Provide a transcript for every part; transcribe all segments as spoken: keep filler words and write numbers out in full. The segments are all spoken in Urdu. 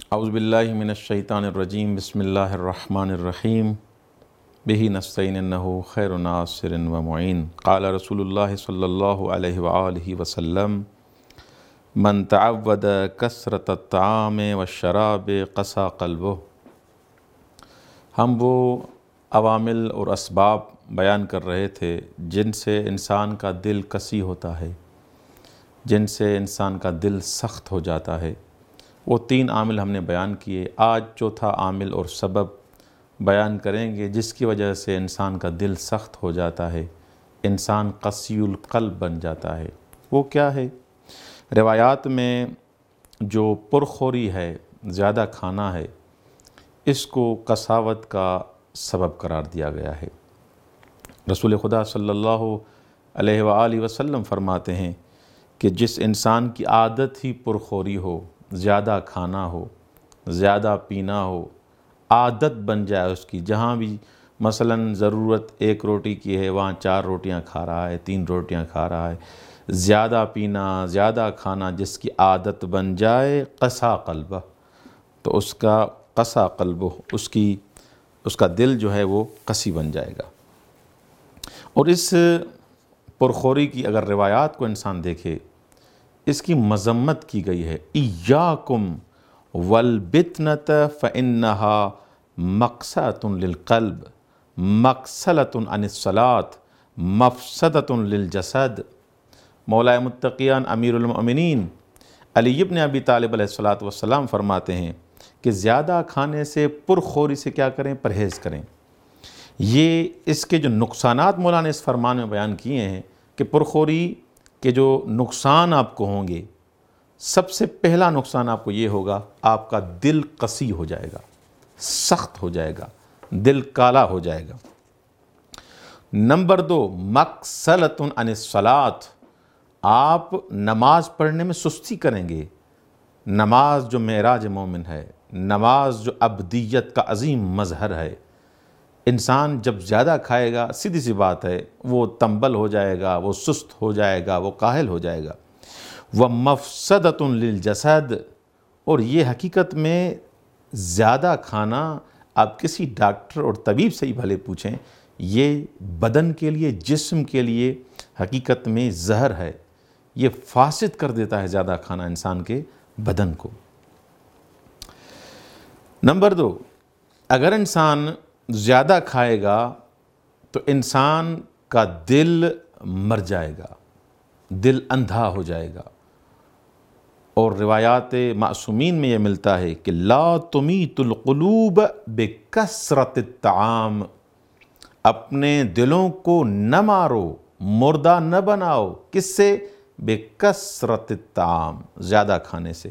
اعوذ باللہ من الشیطان الرجیم بسم اللہ الرحمن الرحیم بہ نستعین انہ خیر ناصر و معین قال رسول اللہ صلی اللہ علیہ وآلہ وسلم من تعود کثرت الطعام والشراب قسا قلبہ۔ ہم وہ عوامل اور اسباب بیان کر رہے تھے جن سے انسان کا دل قسی ہوتا ہے، جن سے انسان کا دل سخت ہو جاتا ہے۔ وہ تین عامل ہم نے بیان کیے، آج چوتھا عامل اور سبب بیان کریں گے جس کی وجہ سے انسان کا دل سخت ہو جاتا ہے، انسان قسی القلب بن جاتا ہے۔ وہ کیا ہے؟ روایات میں جو پرخوری ہے، زیادہ کھانا ہے، اس کو قساوت کا سبب قرار دیا گیا ہے۔ رسول خدا صلی اللہ علیہ وآلہ وسلم فرماتے ہیں کہ جس انسان کی عادت ہی پرخوری ہو، زیادہ کھانا ہو، زیادہ پینا ہو، عادت بن جائے اس کی، جہاں بھی مثلاً ضرورت ایک روٹی کی ہے وہاں چار روٹیاں کھا رہا ہے، تین روٹیاں کھا رہا ہے، زیادہ پینا، زیادہ کھانا جس کی عادت بن جائے، قسا قلبہ، تو اس کا قسا قلبہ، اس کی اس کا دل جو ہے وہ قسی بن جائے گا۔ اور اس پرخوری کی اگر روایات کو انسان دیکھے، اس کی مذمت کی گئی ہے۔ ایاکم والبطنۃ فإنہا مقسۃ للقلب مقصلۃ عن الصلاۃ مفسدۃ للجسد۔ مولا متقیان امیر المؤمنین علی ابن ابی طالب علیہ الصلاۃ والسلام فرماتے ہیں کہ زیادہ کھانے سے، پرخوری سے کیا کریں؟ پرہیز کریں۔ یہ اس کے جو نقصانات مولا نے اس فرمان میں بیان کیے ہیں کہ پرخوری کہ جو نقصان آپ کو ہوں گے، سب سے پہلا نقصان آپ کو یہ ہوگا، آپ کا دل قسی ہو جائے گا، سخت ہو جائے گا، دل کالا ہو جائے گا۔ نمبر دو، مقصلۃ عن الصلاۃ، آپ نماز پڑھنے میں سستی کریں گے۔ نماز جو معراج مومن ہے، نماز جو ابدیت کا عظیم مظہر ہے، انسان جب زیادہ کھائے گا، سیدھی سی بات ہے، وہ تنبل ہو جائے گا، وہ سست ہو جائے گا، وہ کاہل ہو جائے گا۔ وَمَفْسَدَةٌ لِلْجَسَدِ، اور یہ حقیقت میں زیادہ کھانا، آپ کسی ڈاکٹر اور طبیب سے ہی بھلے پوچھیں، یہ بدن کے لیے، جسم کے لیے حقیقت میں زہر ہے۔ یہ فاسد کر دیتا ہے زیادہ کھانا انسان کے بدن کو۔ نمبر دو، اگر انسان زیادہ کھائے گا تو انسان کا دل مر جائے گا، دل اندھا ہو جائے گا۔ اور روایات معصومین میں یہ ملتا ہے کہ لا تمیت القلوب بکثرت الطعام، اپنے دلوں کو نہ مارو، مردہ نہ بناؤ، کس سے؟ بکثرت الطعام، زیادہ کھانے سے۔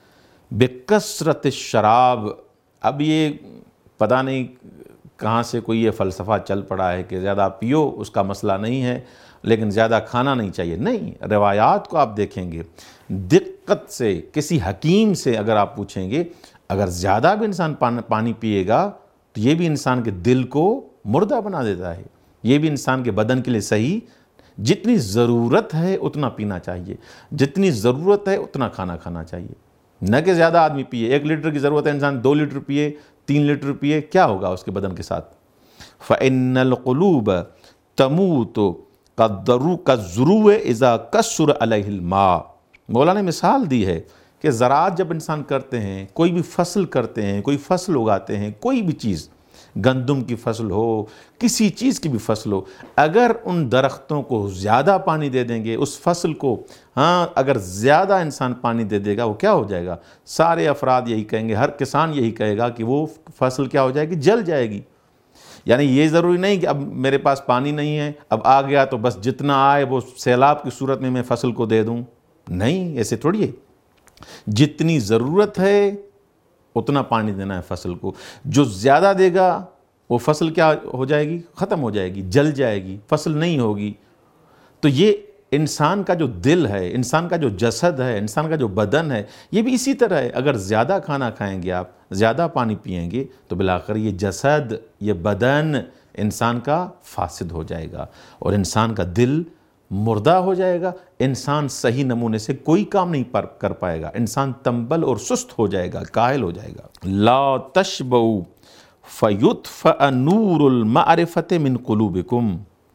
بکثرت الشراب، اب یہ پتہ نہیں کہاں سے کوئی یہ فلسفہ چل پڑا ہے کہ زیادہ پیو، اس کا مسئلہ نہیں ہے، لیکن زیادہ کھانا نہیں چاہیے۔ نہیں، روایات کو آپ دیکھیں گے دقت سے، کسی حکیم سے اگر آپ پوچھیں گے، اگر زیادہ بھی انسان پانی پیے گا تو یہ بھی انسان کے دل کو مردہ بنا دیتا ہے، یہ بھی انسان کے بدن کے لیے صحیح، جتنی ضرورت ہے اتنا پینا چاہیے، جتنی ضرورت ہے اتنا کھانا کھانا چاہیے، نہ کہ زیادہ آدمی پیے۔ ایک لیٹر کی ضرورت ہے، انسان دو لیٹر پیے، تین لیٹر پیے، کیا ہوگا اس کے بدن کے ساتھ؟ فَإِنَّ الْقُلُوبَ تَمُوتُ كَالضُّرُوعِ إِذَا كَثُّرَ عَلَيْهِ الْمَاءُ۔ مولا نے مثال دی ہے کہ زراعت جب انسان کرتے ہیں، کوئی بھی فصل کرتے ہیں، کوئی فصل اگاتے ہیں، کوئی بھی چیز، گندم کی فصل ہو، کسی چیز کی بھی فصل ہو، اگر ان درختوں کو زیادہ پانی دے دیں گے، اس فصل کو، ہاں اگر زیادہ انسان پانی دے دے گا، وہ کیا ہو جائے گا؟ سارے افراد یہی کہیں گے، ہر کسان یہی کہے گا کہ وہ فصل کیا ہو جائے گی؟ جل جائے گی۔ یعنی یہ ضروری نہیں کہ اب میرے پاس پانی نہیں ہے، اب آ گیا تو بس جتنا آئے وہ سیلاب کی صورت میں میں فصل کو دے دوں۔ نہیں، ایسے تھوڑی ہے، جتنی ضرورت ہے اتنا پانی دینا ہے فصل کو۔ جو زیادہ دے گا وہ فصل کیا ہو جائے گی؟ ختم ہو جائے گی، جل جائے گی، فصل نہیں ہوگی۔ تو یہ انسان کا جو دل ہے، انسان کا جو جسد ہے، انسان کا جو بدن ہے، یہ بھی اسی طرح ہے۔ اگر زیادہ کھانا کھائیں گے آپ، زیادہ پانی پئیں گے تو بالآخر یہ جسد، یہ بدن انسان کا فاسد ہو جائے گا، اور انسان کا دل مردہ ہو جائے گا، انسان صحیح نمونے سے کوئی کام نہیں پر کر پائے گا، انسان تنبل اور سست ہو جائے گا، کاہل ہو جائے گا۔ لا تشبعوا فیطفأ نور المعرفۃ من قلوبکم،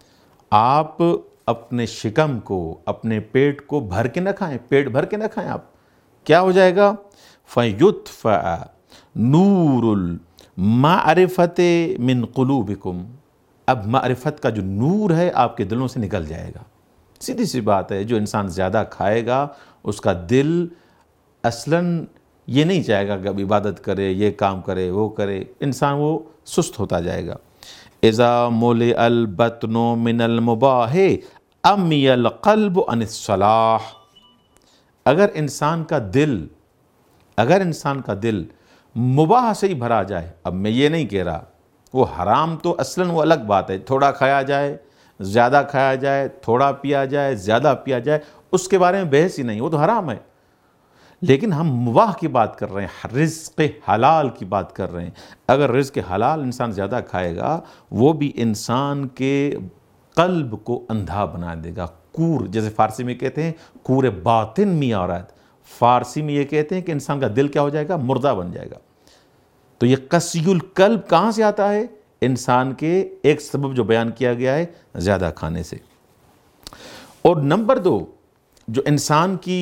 آپ اپنے شکم کو، اپنے پیٹ کو بھر کے نہ کھائیں، پیٹ بھر کے نہ کھائیں آپ، کیا ہو جائے گا؟ فیطفأ نور المعرفۃ من قلوبکم، اب معرفت کا جو نور ہے آپ کے دلوں سے نکل جائے گا۔ سیدھی سی بات ہے، جو انسان زیادہ کھائے گا اس کا دل اصلاً یہ نہیں چاہے گا کہ اب عبادت کرے، یہ کام کرے، وہ کرے، انسان وہ سست ہوتا جائے گا۔ اذا ملئ البطن من المباح امی القلب عن الصلاح، اگر انسان کا دل اگر انسان کا دل مباح سے ہی بھرا جائے، اب میں یہ نہیں کہہ رہا، وہ حرام تو اصلاً وہ الگ بات ہے، تھوڑا کھایا جائے، زیادہ کھایا جائے، تھوڑا پیا جائے، زیادہ پیا جائے، اس کے بارے میں بحث ہی نہیں، وہ تو حرام ہے۔ لیکن ہم مباح کی بات کر رہے ہیں، رزق حلال کی بات کر رہے ہیں۔ اگر رزق حلال انسان زیادہ کھائے گا، وہ بھی انسان کے قلب کو اندھا بنا دے گا، کور، جیسے فارسی میں کہتے ہیں کور باطن میں آ رہا ہے، فارسی میں یہ کہتے ہیں کہ انسان کا دل کیا ہو جائے گا؟ مردہ بن جائے گا۔ تو یہ قسی القلب کہاں سے آتا ہے؟ انسان کے ایک سبب جو بیان کیا گیا ہے زیادہ کھانے سے۔ اور نمبر دو، جو انسان کی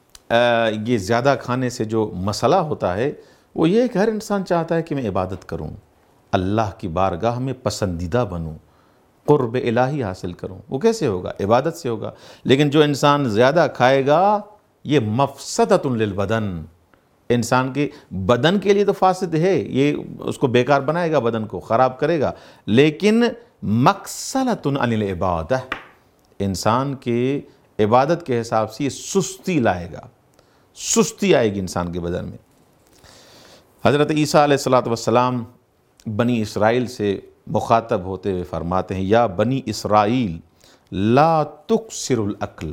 یہ زیادہ کھانے سے جو مسئلہ ہوتا ہے وہ یہ کہ ہر انسان چاہتا ہے کہ میں عبادت کروں، اللہ کی بارگاہ میں پسندیدہ بنوں، قرب الہی حاصل کروں۔ وہ کیسے ہوگا؟ عبادت سے ہوگا۔ لیکن جو انسان زیادہ کھائے گا یہ مفسدۃ للبدن، انسان کے بدن کے لیے تو فاسد ہے، یہ اس کو بیکار بنائے گا، بدن کو خراب کرے گا، لیکن مکسلۃ عن العبادہ، انسان کے عبادت کے حساب سے یہ سستی لائے گا، سستی آئے گی انسان کے بدن میں۔ حضرت عیسیٰ علیہ الصلوۃ والسلام بنی اسرائیل سے مخاطب ہوتے ہوئے فرماتے ہیں، یا بنی اسرائیل لا تکثروا الاکل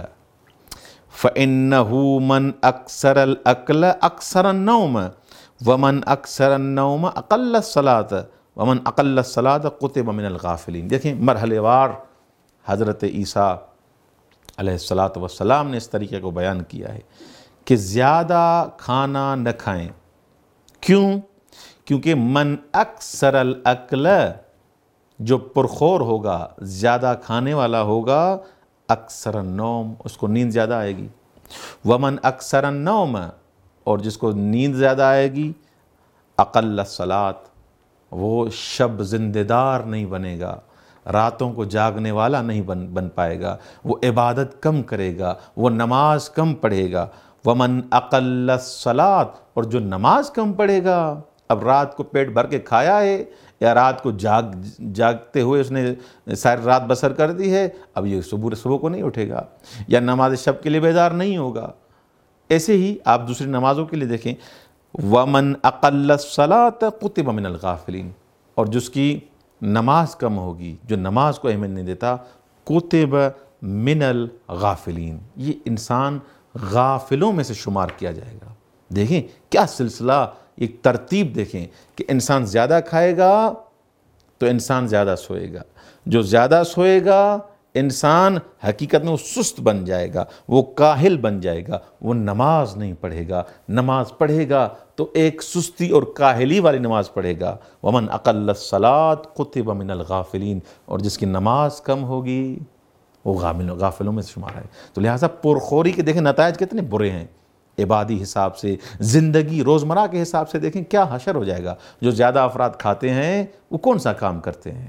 فإنه من اکثر الاکل اکثر النوم ومن اکثر النوم اقل الصلاۃ ومن اقل الصلاۃ قطب من الغافلین۔ دیکھیں مرحلے وار حضرت عیسیٰ علیہ الصلوۃ والسلام نے اس طریقے کو بیان کیا ہے کہ زیادہ کھانا نہ کھائیں۔ کیوں؟ کیونکہ من اکثر الاکل، جو پرخور ہوگا، زیادہ کھانے والا ہوگا، اکثر النوم، اس کو نیند زیادہ آئے گی، ومن اکثر النوم، اور جس کو نیند زیادہ آئے گی، اقل الصلاۃ، وہ شب زندہ دار نہیں بنے گا، راتوں کو جاگنے والا نہیں بن بن پائے گا، وہ عبادت کم کرے گا، وہ نماز کم پڑھے گا۔ ومن اقل الصلاۃ، اور جو نماز کم پڑھے گا، اب رات کو پیٹ بھر کے کھایا ہے یا رات کو جاگ جاگتے ہوئے اس نے ساری رات بسر کر دی ہے، اب یہ صبح صبح کو نہیں اٹھے گا، یا نماز شب کے لیے بیدار نہیں ہوگا۔ ایسے ہی آپ دوسری نمازوں کے لیے دیکھیں، ومن اقل الصلاۃ قطب من الغافلین، اور جس کی نماز کم ہوگی، جو نماز کو اہمیت نہیں دیتا، قطب من الغافلین، یہ انسان غافلوں میں سے شمار کیا جائے گا۔ دیکھیں کیا سلسلہ، ایک ترتیب دیکھیں کہ انسان زیادہ کھائے گا تو انسان زیادہ سوئے گا، جو زیادہ سوئے گا انسان حقیقت میں وہ سست بن جائے گا، وہ کاہل بن جائے گا، وہ نماز نہیں پڑھے گا، نماز پڑھے گا تو ایک سستی اور کاہلی والی نماز پڑھے گا۔ ومن اقل الصلاۃ قطب من الغافلین، اور جس کی نماز کم ہوگی وہ غافلوں میں سے شمار ہے۔ تو لہٰذا پرخوری کے دیکھیں نتائج کتنے برے ہیں، عبادی حساب سے، زندگی روزمرہ کے حساب سے دیکھیں کیا حشر ہو جائے گا۔ جو زیادہ افراد کھاتے ہیں وہ کون سا کام کرتے ہیں؟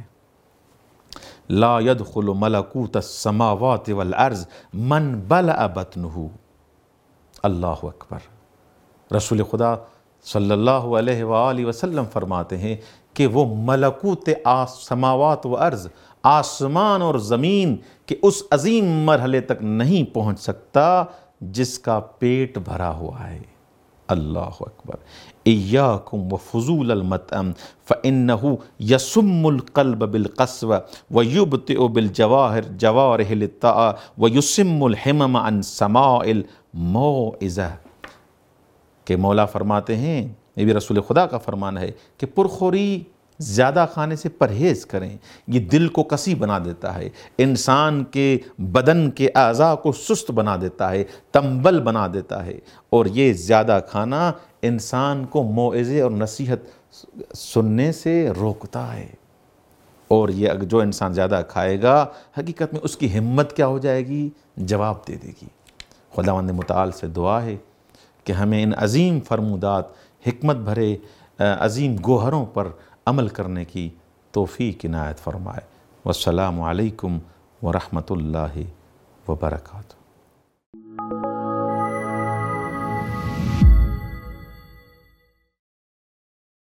لا يدخل ملکوت السماوات والارض من بلع بطنہ، اللہ اکبر۔ رسول خدا صلی اللہ علیہ وآلہ وسلم فرماتے ہیں کہ وہ ملکوت سماوات و ارض، آسمان اور زمین کے اس عظیم مرحلے تک نہیں پہنچ سکتا جس کا پیٹ بھرا ہوا ہے۔ اللہ اکبر۔ ایاکم وفضول المطعم فإنہ یسم القلب بالقسوة ویبطئ بالجواہر جوارح للطاعة ویسم الحمم عن سماع الموعظہ، کہ مولا فرماتے ہیں، یہ بھی رسول خدا کا فرمان ہے کہ پرخوری زیادہ کھانے سے پرہیز کریں، یہ دل کو کسی بنا دیتا ہے، انسان کے بدن کے اعضاء کو سست بنا دیتا ہے، تنبل بنا دیتا ہے، اور یہ زیادہ کھانا انسان کو موعظے اور نصیحت سننے سے روکتا ہے۔ اور یہ جو انسان زیادہ کھائے گا حقیقت میں اس کی ہمت کیا ہو جائے گی؟ جواب دے دے گی۔ خداوند متعال سے دعا ہے کہ ہمیں ان عظیم فرمودات، حکمت بھرے عظیم گوہروں پر عمل کرنے کی توفیق عنایت فرمائے۔ والسلام علیکم ورحمۃ اللہ وبرکاتہ۔